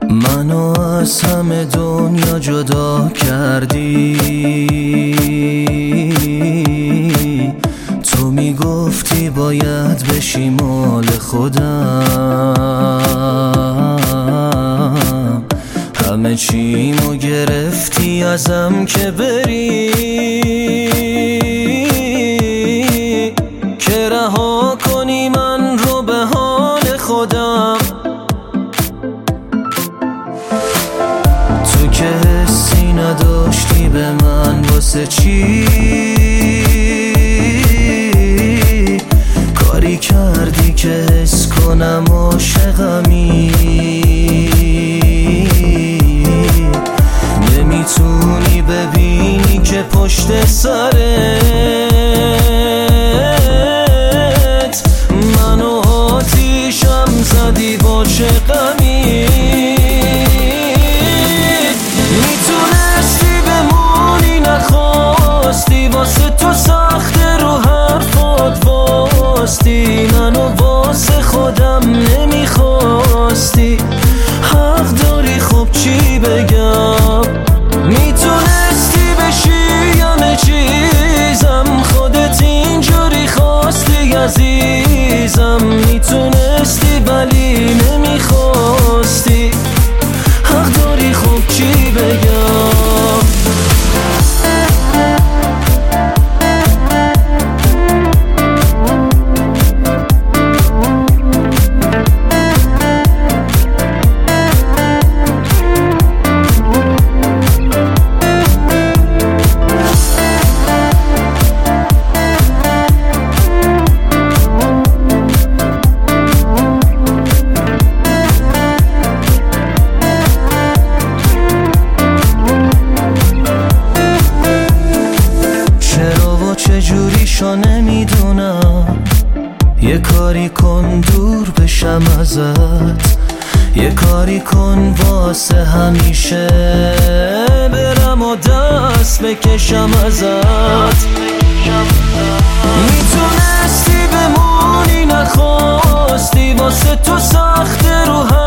منو از همه دنیا جدا کردی. تو میگفتی باید بشی مال خودم، همه چیمو گرفتی ازم که بری، که رها کنی من رو به حال خودم. تو که حسی نداشتی به من، واسه چی کاری کردی که حس کنم عاشقمی؟ نمیتونی ببینی که پشت سرت منو آتیشم زدی با چه غمی؟ میتونستی بمونی نخواستی، واسه تو سخته رو حرفات واستی، منو واسه خودم نمیخواستی. حق داری خب چی بگم؟ میتونستی بشی همه چیزم، خودت اینجوری خواستی عزیزم. میتونستی ولی نمیخواستی. حق داری خب چی بگم؟ چجوریشو نمیدونم، یه کاری کن دور بشم ازت، یه کاری کن واسه همیشه برم و دست بکشم ازت. میتونستی بمونی نخواستی، واسه تو سخته رو